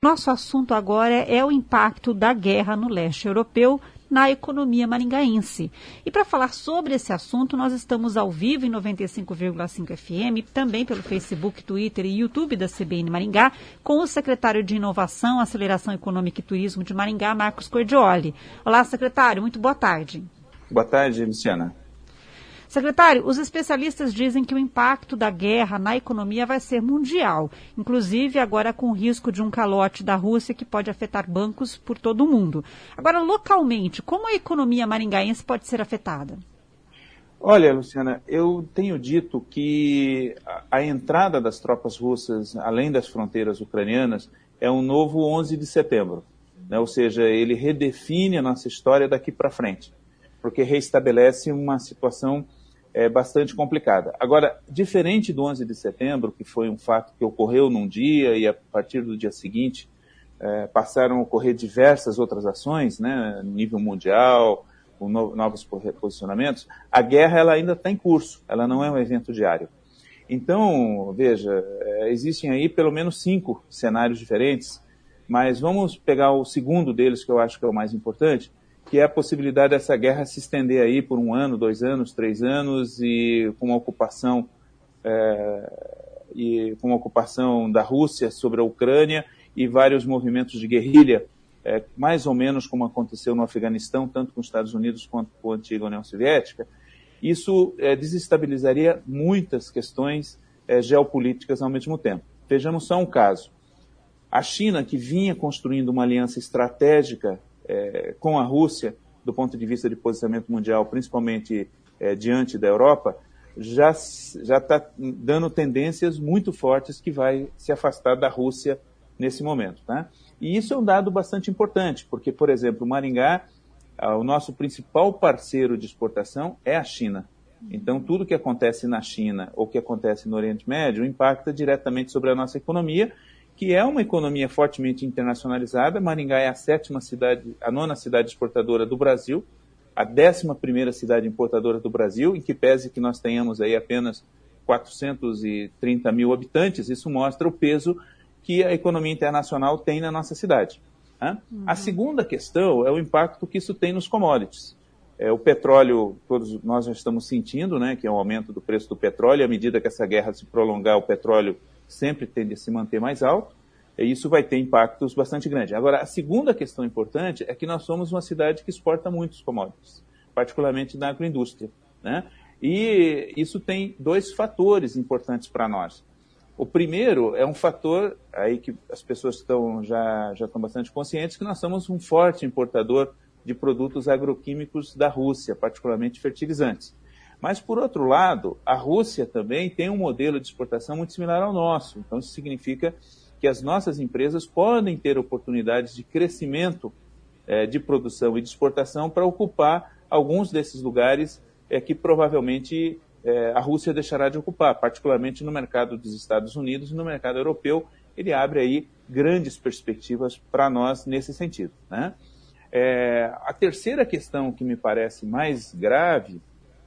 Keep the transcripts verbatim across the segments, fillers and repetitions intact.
Nosso assunto agora é o impacto da guerra no leste europeu na economia maringaense. E para falar sobre esse assunto, nós estamos ao vivo em noventa e cinco vírgula cinco F M, também pelo Facebook, Twitter e YouTube da C B N Maringá, com o secretário de Inovação, Aceleração Econômica e Turismo de Maringá, Marcos Cordioli. Olá, secretário, muito boa tarde. Boa tarde, Luciana. Secretário, os especialistas dizem que o impacto da guerra na economia vai ser mundial, inclusive agora com o risco de um calote da Rússia que pode afetar bancos por todo o mundo. Agora, localmente, como a economia maringaense pode ser afetada? Olha, Luciana, eu tenho dito que a, a entrada das tropas russas, além das fronteiras ucranianas, é um novo onze de setembro, né? Ou seja, ele redefine a nossa história daqui para frente, porque reestabelece uma situação é, bastante complicada. Agora, diferente do onze de setembro, que foi um fato que ocorreu num dia e a partir do dia seguinte é, passaram a ocorrer diversas outras ações, né, nível mundial, com no, novos posicionamentos, a guerra ela ainda está em curso, ela não é um evento diário. Então, veja, é, existem aí pelo menos cinco cenários diferentes, mas vamos pegar o segundo deles, que eu acho que é o mais importante, que é a possibilidade dessa guerra se estender aí por um ano, dois anos, três anos, e com uma ocupação, é, e com uma ocupação da Rússia sobre a Ucrânia e vários movimentos de guerrilha, é, mais ou menos como aconteceu no Afeganistão, tanto com os Estados Unidos quanto com a antiga União Soviética. Isso é, desestabilizaria muitas questões é, geopolíticas ao mesmo tempo. Vejamos só um caso. A China, que vinha construindo uma aliança estratégica É, com a Rússia, do ponto de vista de posicionamento mundial, principalmente é, diante da Europa, já já está dando tendências muito fortes que vai se afastar da Rússia nesse momento, tá? E isso é um dado bastante importante, porque, por exemplo, Maringá, ah, o nosso principal parceiro de exportação é a China. Então, tudo que acontece na China ou que acontece no Oriente Médio impacta diretamente sobre a nossa economia, que é uma economia fortemente internacionalizada. Maringá é a sétima cidade, a nona cidade exportadora do Brasil, a décima primeira cidade importadora do Brasil, em que pese que nós tenhamos aí apenas quatrocentos e trinta mil habitantes, isso mostra o peso que a economia internacional tem na nossa cidade. Né? Uhum. A segunda questão é o impacto que isso tem nos commodities. É, o petróleo, todos nós já estamos sentindo, né, que é o aumento do preço do petróleo, à medida que essa guerra se prolongar, o petróleo sempre tende a se manter mais alto, e isso vai ter impactos bastante grandes. Agora, a segunda questão importante é que nós somos uma cidade que exporta muitos commodities, particularmente na agroindústria, né? E isso tem dois fatores importantes para nós. O primeiro é um fator, aí que as pessoas estão, já, já estão bastante conscientes, que nós somos um forte importador de produtos agroquímicos da Rússia, particularmente fertilizantes. Mas, por outro lado, a Rússia também tem um modelo de exportação muito similar ao nosso. Então, isso significa que as nossas empresas podem ter oportunidades de crescimento eh, de produção e de exportação para ocupar alguns desses lugares eh, que provavelmente eh, a Rússia deixará de ocupar, particularmente no mercado dos Estados Unidos e no mercado europeu. Ele abre aí grandes perspectivas para nós nesse sentido, né? Eh, a terceira questão que me parece mais grave,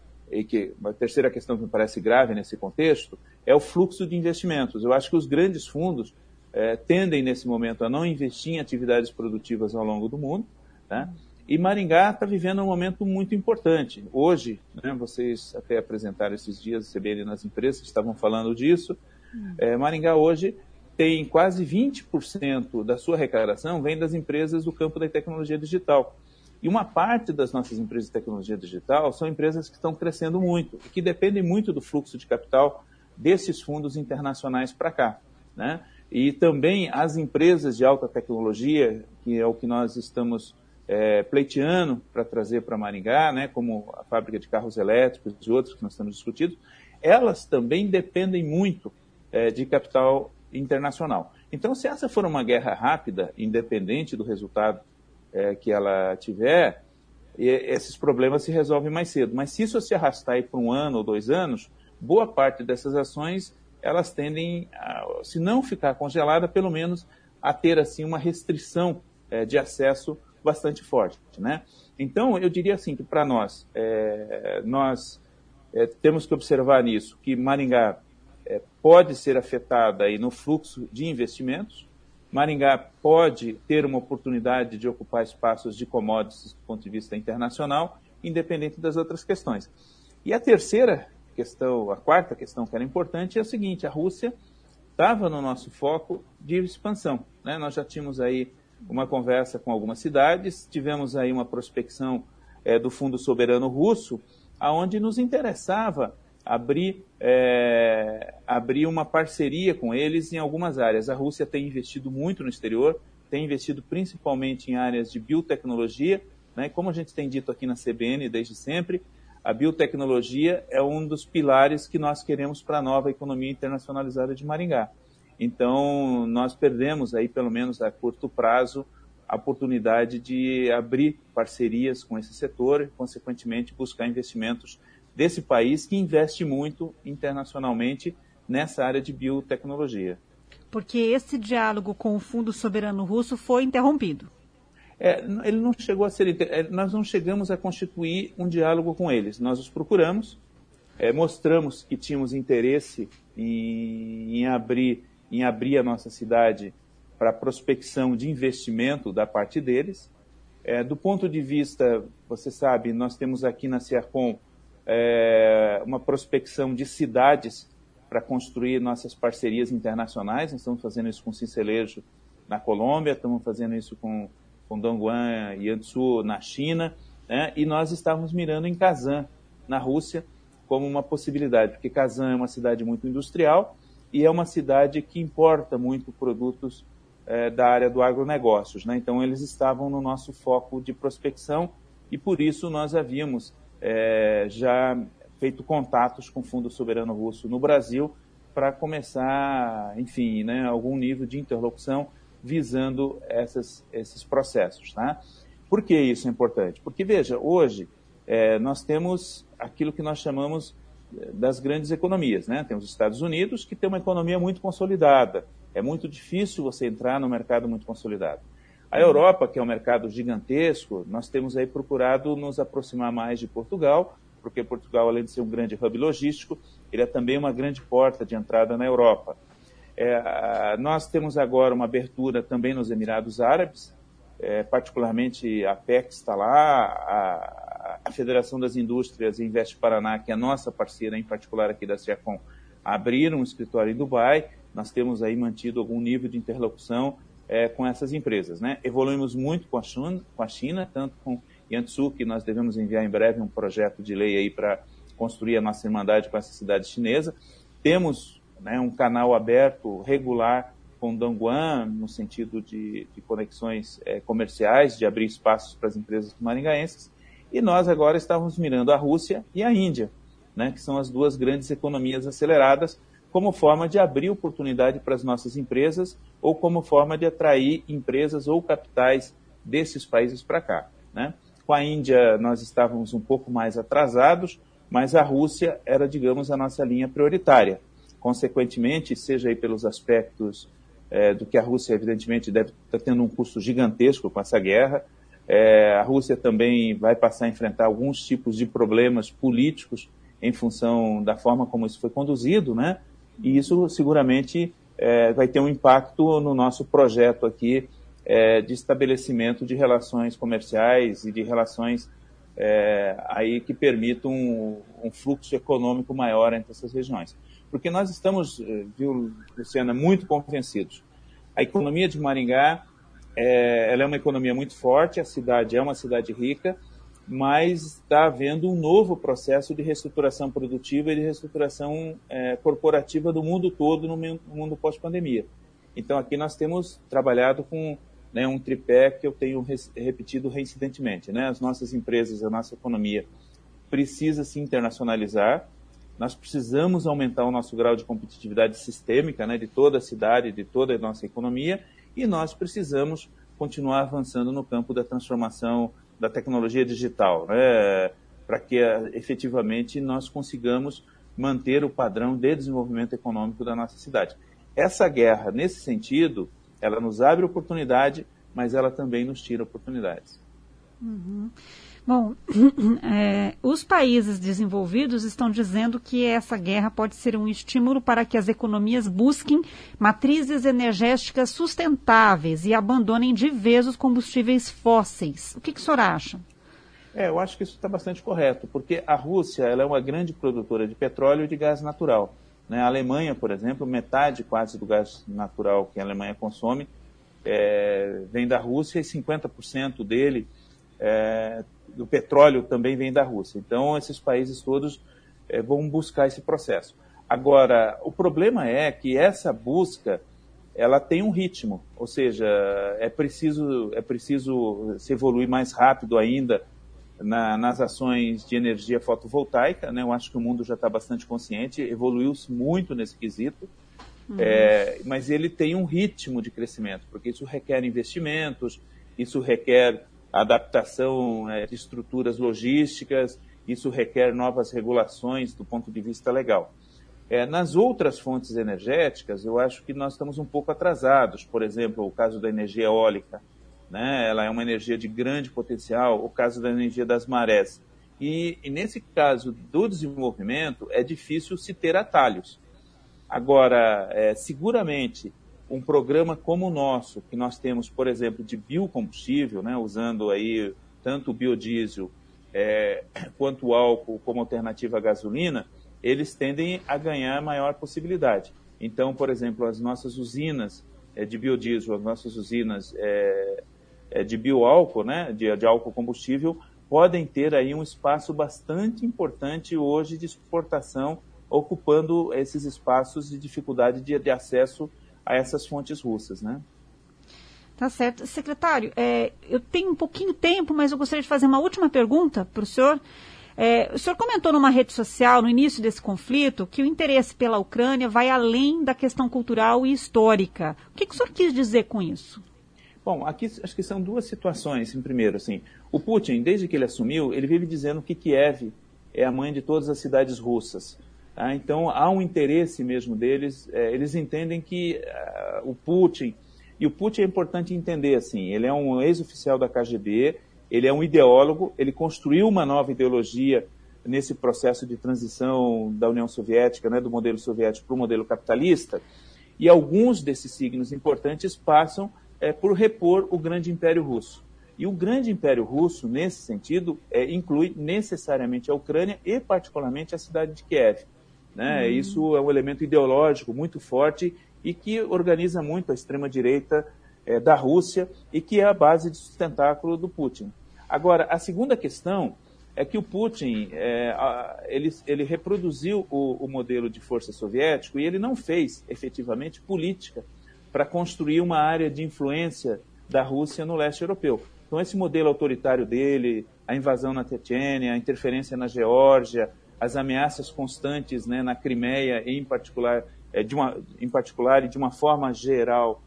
e que a terceira questão que me parece grave nesse contexto, é o fluxo de investimentos. Eu acho que os grandes fundos eh, tendem, nesse momento, a não investir em atividades produtivas ao longo do mundo, né? E Maringá está vivendo um momento muito importante. Hoje, né, vocês até apresentaram esses dias, C B N nas empresas, estavam falando disso, eh, Maringá hoje tem quase vinte por cento da sua arrecadação vem das empresas do campo da tecnologia digital. E uma parte das nossas empresas de tecnologia digital são empresas que estão crescendo muito e que dependem muito do fluxo de capital desses fundos internacionais para cá, né? E também as empresas de alta tecnologia, que é o que nós estamos é, pleiteando para trazer para Maringá, né, como a fábrica de carros elétricos e outros que nós estamos discutindo, elas também dependem muito é, de capital internacional. Então, se essa for uma guerra rápida, independente do resultado É, que ela tiver, e esses problemas se resolvem mais cedo. Mas se isso se arrastar aí por um ano ou dois anos, boa parte dessas ações, elas tendem, a, se não ficar congelada, pelo menos a ter assim uma restrição é, de acesso bastante forte, né? Então, eu diria assim que para nós, é, nós é, temos que observar nisso, que Maringá é, pode ser afetada aí no fluxo de investimentos, Maringá pode ter uma oportunidade de ocupar espaços de commodities do ponto de vista internacional, independente das outras questões. E a terceira questão, a quarta questão que era importante é a seguinte: a Rússia estava no nosso foco de expansão, né? Nós já tínhamos aí uma conversa com algumas cidades, tivemos aí uma prospecção é, do Fundo Soberano Russo, aonde nos interessava abrir, é, abrir uma parceria com eles em algumas áreas. A Rússia tem investido muito no exterior, tem investido principalmente em áreas de biotecnologia, né? Como a gente tem dito aqui na C B N desde sempre, a biotecnologia é um dos pilares que nós queremos para a nova economia internacionalizada de Maringá. Então, nós perdemos aí, pelo menos a curto prazo, a oportunidade de abrir parcerias com esse setor e, consequentemente, buscar investimentos desse país que investe muito internacionalmente nessa área de biotecnologia. Porque esse diálogo com o Fundo Soberano Russo foi interrompido. É, ele não chegou a ser, nós não chegamos a constituir um diálogo com eles. Nós os procuramos, é, mostramos que tínhamos interesse em, em, abrir, em abrir a nossa cidade para prospecção de investimento da parte deles. É, do ponto de vista, você sabe, nós temos aqui na Ciarcom é, uma prospecção de cidades para construir nossas parcerias internacionais. Nós estamos fazendo isso com Sincelejo na Colômbia, estamos fazendo isso com com Dongguan e Yansu na China, né? E nós estávamos mirando em Kazan, na Rússia, como uma possibilidade, porque Kazan é uma cidade muito industrial e é uma cidade que importa muito produtos é, da área do agronegócios, né? Então, eles estavam no nosso foco de prospecção e, por isso, nós havíamos é, já feito contatos com o Fundo Soberano Russo no Brasil para começar, enfim, né, algum nível de interlocução visando essas, esses processos, tá? Por que isso é importante? Porque, veja, hoje é, nós temos aquilo que nós chamamos das grandes economias, né? Temos os Estados Unidos, que tem uma economia muito consolidada. É muito difícil você entrar no mercado muito consolidado. A Europa, que é um mercado gigantesco, nós temos aí procurado nos aproximar mais de Portugal, porque Portugal, além de ser um grande hub logístico, ele é também uma grande porta de entrada na Europa. É, nós temos agora uma abertura também nos Emirados Árabes, é, particularmente a P E C está lá, a, a Federação das Indústrias Invest Paraná, que é a nossa parceira, em particular aqui da Ciarcom, abriram um escritório em Dubai. Nós temos aí mantido algum nível de interlocução é, com essas empresas, né? Evoluímos muito com a China, com a China, tanto com Yansu, que nós devemos enviar em breve um projeto de lei aí para construir a nossa irmandade com essa cidade chinesa. Temos né, um canal aberto, regular, com Dongguan, no sentido de, de conexões é, comerciais, de abrir espaços para as empresas maringaenses, e nós agora estávamos mirando a Rússia e a Índia, né, que são as duas grandes economias aceleradas, como forma de abrir oportunidade para as nossas empresas, ou como forma de atrair empresas ou capitais desses países para cá, né? Com a Índia nós estávamos um pouco mais atrasados, mas a Rússia era, digamos, a nossa linha prioritária. Consequentemente, seja aí pelos aspectos é, do que a Rússia, evidentemente, deve estar tendo um custo gigantesco com essa guerra, é, a Rússia também vai passar a enfrentar alguns tipos de problemas políticos em função da forma como isso foi conduzido, né? E isso seguramente é, vai ter um impacto no nosso projeto aqui é, de estabelecimento de relações comerciais e de relações é, aí que permitam um, um fluxo econômico maior entre essas regiões. Porque nós estamos, viu, Luciana, muito convencidos. A economia de Maringá, é, ela é uma economia muito forte, a cidade é uma cidade rica, mas está havendo um novo processo de reestruturação produtiva e de reestruturação é, corporativa do mundo todo no mundo pós-pandemia. Então, aqui nós temos trabalhado com né, um tripé que eu tenho repetido reincidentemente, né? As nossas empresas, a nossa economia precisa se internacionalizar. Nós precisamos aumentar o nosso grau de competitividade sistêmica, né, de toda a cidade, de toda a nossa economia, e nós precisamos continuar avançando no campo da transformação da tecnologia digital, né, para que efetivamente nós consigamos manter o padrão de desenvolvimento econômico da nossa cidade. Essa guerra, nesse sentido, ela nos abre oportunidade, mas ela também nos tira oportunidades. Uhum. Bom, é, os países desenvolvidos estão dizendo que essa guerra pode ser um estímulo para que as economias busquem matrizes energéticas sustentáveis e abandonem de vez os combustíveis fósseis. O que, que o senhor acha? É, eu acho que isso está bastante correto, porque a Rússia ela é uma grande produtora de petróleo e de gás natural. Né? A Alemanha, por exemplo, metade quase do gás natural que a Alemanha consome é, vem da Rússia e cinquenta por cento dele é, do petróleo também vem da Rússia. Então, esses países todos é, vão buscar esse processo. Agora, o problema é que essa busca, ela tem um ritmo, ou seja, é preciso, é preciso se evoluir mais rápido ainda na, nas ações de energia fotovoltaica, né? Eu acho que o mundo já está bastante consciente, evoluiu-se muito nesse quesito, uhum. é, mas ele tem um ritmo de crescimento, porque isso requer investimentos, isso requer adaptação é, de estruturas logísticas, isso requer novas regulações do ponto de vista legal. É, nas outras fontes energéticas, eu acho que nós estamos um pouco atrasados. Por exemplo, o caso da energia eólica, né? Ela é uma energia de grande potencial, o caso da energia das marés. E, e nesse caso do desenvolvimento, é difícil se ter atalhos. Agora, é, seguramente, um programa como o nosso, que nós temos, por exemplo, de biocombustível, né, usando aí tanto o biodiesel é, quanto o álcool como alternativa à gasolina, eles tendem a ganhar maior possibilidade. Então, por exemplo, as nossas usinas é, de biodiesel, as nossas usinas é, é, de bioálcool, né, de, de álcool combustível, podem ter aí um espaço bastante importante hoje de exportação, ocupando esses espaços de dificuldade de, de acesso a essas fontes russas, né? Tá certo. Secretário, é, eu tenho um pouquinho de tempo, mas eu gostaria de fazer uma última pergunta para o senhor. É, o senhor comentou numa rede social, no início desse conflito, que o interesse pela Ucrânia vai além da questão cultural e histórica. O que, que o senhor quis dizer com isso? Bom, aqui acho que são duas situações. Em primeiro, assim, o Putin, desde que ele assumiu, ele vive dizendo que Kiev é a mãe de todas as cidades russas. Ah, então, há um interesse mesmo deles, é, eles entendem que uh, o Putin, e o Putin é importante entender, assim, ele é um ex-oficial da K G B, ele é um ideólogo, ele construiu uma nova ideologia nesse processo de transição da União Soviética, né, do modelo soviético para o modelo capitalista, e alguns desses signos importantes passam é, por repor o grande Império Russo. E o grande Império Russo, nesse sentido, é, inclui necessariamente a Ucrânia e particularmente a cidade de Kiev. Né? Uhum. Isso é um elemento ideológico muito forte e que organiza muito a extrema-direita é, da Rússia e que é a base de sustentáculo do Putin. Agora, a segunda questão é que o Putin é, a, ele, ele reproduziu o, o modelo de força soviético e ele não fez, efetivamente, política para construir uma área de influência da Rússia no leste europeu. Então, esse modelo autoritário dele, a invasão na Chechênia, a interferência na Geórgia, as ameaças constantes, né, na Crimeia, em particular, é, de uma, em particular e de uma forma geral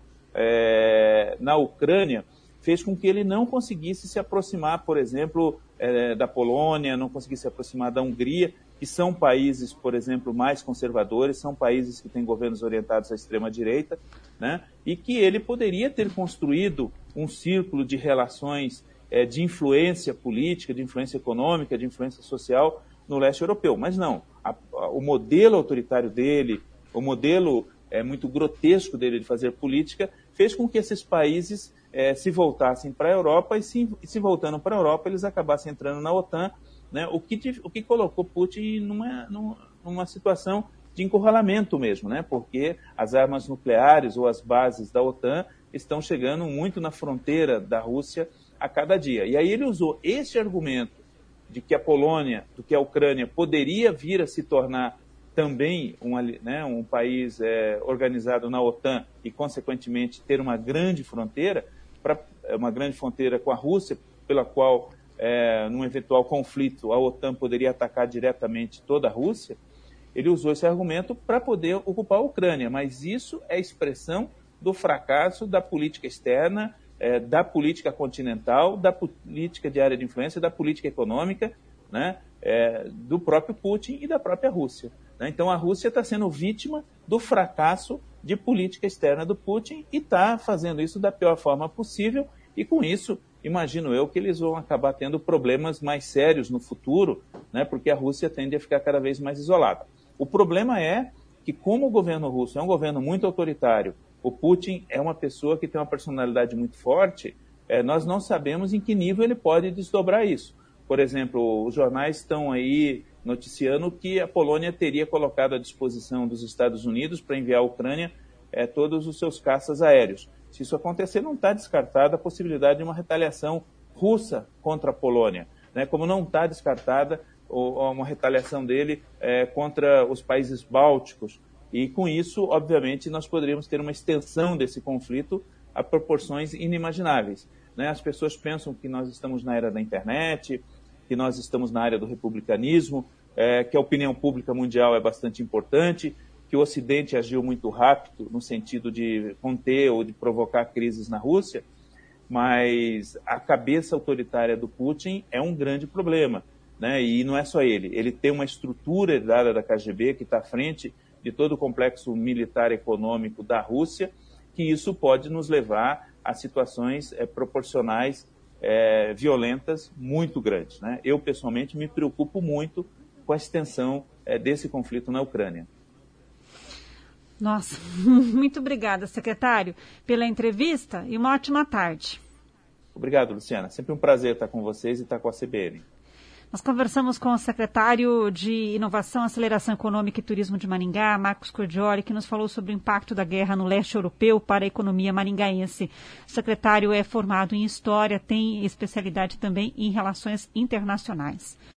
é, na Ucrânia, fez com que ele não conseguisse se aproximar, por exemplo, é, da Polônia, não conseguisse se aproximar da Hungria, que são países, por exemplo, mais conservadores, são países que têm governos orientados à extrema-direita, né, e que ele poderia ter construído um círculo de relações é, de influência política, de influência econômica, de influência social no leste europeu. Mas não, a, a, o modelo autoritário dele, o modelo é, muito grotesco dele de fazer política, fez com que esses países é, se voltassem para a Europa e se, e se voltando para a Europa eles acabassem entrando na OTAN, né, o, que, o que colocou Putin numa, numa situação de encurralamento mesmo, né, porque as armas nucleares ou as bases da OTAN estão chegando muito na fronteira da Rússia a cada dia. E aí ele usou esse argumento de que a Polônia, do que a Ucrânia poderia vir a se tornar também um, né, um país é, organizado na OTAN e, consequentemente, ter uma grande fronteira, pra, uma grande fronteira com a Rússia, pela qual, é, num eventual conflito, a OTAN poderia atacar diretamente toda a Rússia, ele usou esse argumento para poder ocupar a Ucrânia. Mas isso é expressão do fracasso da política externa, é, da política continental, da política de área de influência, da política econômica, né, é, do próprio Putin e da própria Rússia. Né? Então, a Rússia está sendo vítima do fracasso de política externa do Putin e está fazendo isso da pior forma possível e, com isso, imagino eu que eles vão acabar tendo problemas mais sérios no futuro, né, porque a Rússia tende a ficar cada vez mais isolada. O problema é que, como o governo russo é um governo muito autoritário, o Putin é uma pessoa que tem uma personalidade muito forte, é, nós não sabemos em que nível ele pode desdobrar isso. Por exemplo, os jornais estão aí noticiando que a Polônia teria colocado à disposição dos Estados Unidos para enviar à Ucrânia é, todos os seus caças aéreos. Se isso acontecer, não está descartada a possibilidade de uma retaliação russa contra a Polônia, né? Como não está descartada uma retaliação dele é, contra os países bálticos. E com isso, obviamente, nós poderíamos ter uma extensão desse conflito a proporções inimagináveis, né? As pessoas pensam que nós estamos na era da internet, que nós estamos na área do republicanismo, é, que a opinião pública mundial é bastante importante, que o Ocidente agiu muito rápido no sentido de conter ou de provocar crises na Rússia, mas a cabeça autoritária do Putin é um grande problema, né? E não é só ele, ele tem uma estrutura herdada da K G B que está à frente de todo o complexo militar e econômico da Rússia, que isso pode nos levar a situações é, proporcionais é, violentas muito grandes, né? Eu, pessoalmente, me preocupo muito com a extensão é, desse conflito na Ucrânia. Nossa, muito obrigada, secretário, pela entrevista e uma ótima tarde. Obrigado, Luciana. Sempre um prazer estar com vocês e estar com a C B N. Nós conversamos com o secretário de Inovação, Aceleração Econômica e Turismo de Maringá, Marcos Cordioli, que nos falou sobre o impacto da guerra no leste europeu para a economia maringaense. O secretário é formado em História, tem especialidade também em Relações Internacionais.